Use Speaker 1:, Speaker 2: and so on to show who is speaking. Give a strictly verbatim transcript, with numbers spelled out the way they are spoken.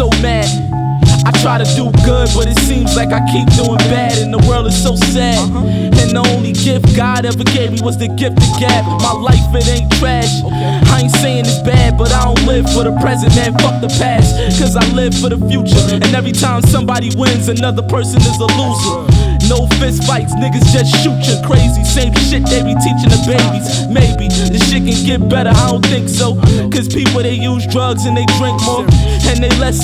Speaker 1: so mad. I try to do good, but it seems like I keep doing bad, and the world is so sad. And the only gift God ever gave me was the gift of gab. My life, it ain't trash. I ain't saying it's bad, but I don't live for the present, man, fuck the past. Cause I live for the future, and every time somebody wins, another person is a loser. No fist fights, niggas just shoot you crazy. Same shit they be teaching the babies. Maybe this shit can get better, I don't think so. Cause people, they use drugs and they drink more, and they less